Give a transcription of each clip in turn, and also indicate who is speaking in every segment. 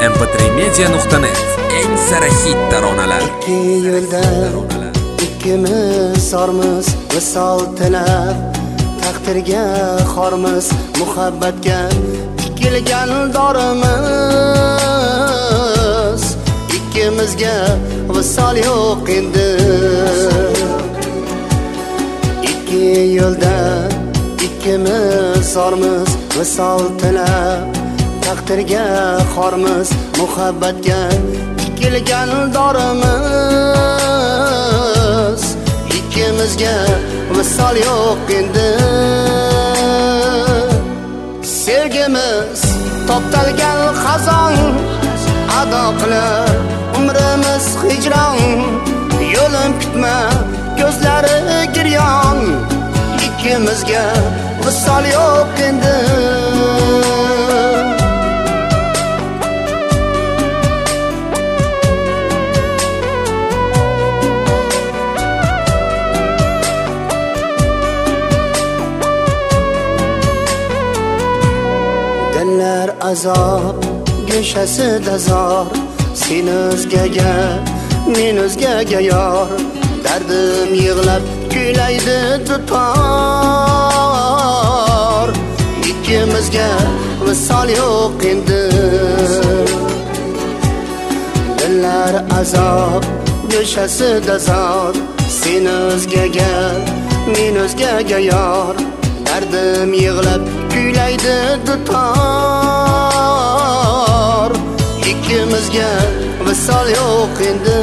Speaker 1: mp3media.net eng sara hit taronalar.
Speaker 2: Ikki yo'lda ikkimiz sormiz, misol tilab taqdirga xormiz, muhabbatga tikilgan dorimiz. Ikkimizga visol yo'q endi. Ikki yo'lda ikkimiz sormiz, misol tilab taqdirga xormiz, muhabbatga tikilgan dorimiz. Ikkimizga misol yo'q endi. Sevgimiz toptalgan xazon, ado qilar umrimiz hijron. Yo'lim kutma, ko'zlari giryon. Ikkimizga misol yo'q endi. Dillar azob, go'shasida zor. Sen o'zgaga, men o'zgaga yor. Dardim yig'lab kuylaydi dutor. Ikkimizga misol yo'q endi. Dillar azob, go'shasida zor. Sen o'zgaga, men o'zgaga yor. Dardim yig'lab kuylaydi dutor. Ikkimizga misol yo'q endi.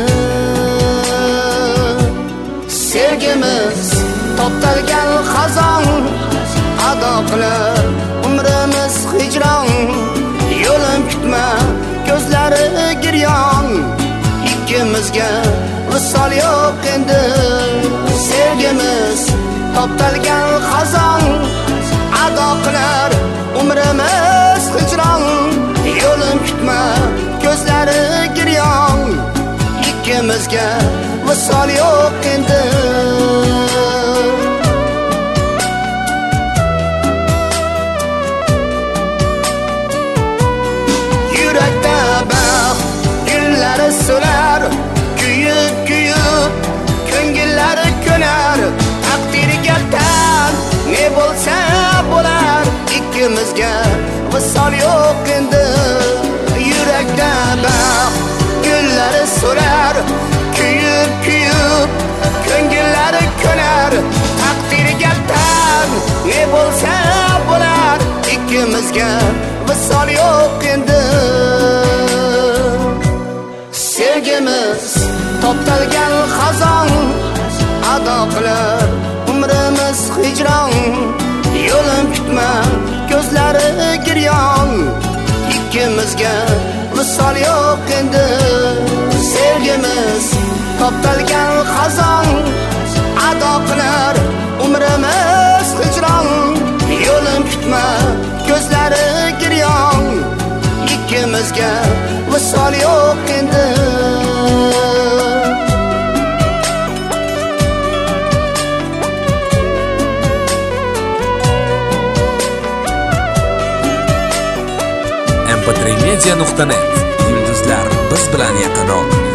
Speaker 2: Sevgimiz toptalgan xazon, ado qilar umrimiz hijron. Yo'lim kutma, ko'zlari giryon. Ikkimizga misol yo'q endi. Sevgimiz toptalgan xazon, ado qilar umrimiz hijron. Yo'lim kutma, ko'zlari giryon. Ikkimizga misol yo'q endi. Yurakda baxt gullari so'lar, kuyib kuyib ko'ngillari ko'nar. Taqdirga tan ne bo'lsa bo'lar. Ikkimizga misol yo'q endi. Yurakda baxt gullari so'lar, kuyib kuyib ko'ngillari ko'nar. Taqdirga tan ne bo'lsa bo'lar. Ikkimizga misol yo'q endi. Sevgimiz toptalgan xazon, ado qilar umrimiz hijron. Yo'lim kutma, ko'zlari giryon. Ikkimizga misol yo'q endi. Sevgimiz toptalgan xazon, ado qilar umrimiz hijron. Yo'lim kutma, ko'zlari giryon. Ikkimizga misol yo'q endi.
Speaker 1: mp3media.net. Yulduzlar biz bilan yaqinroq.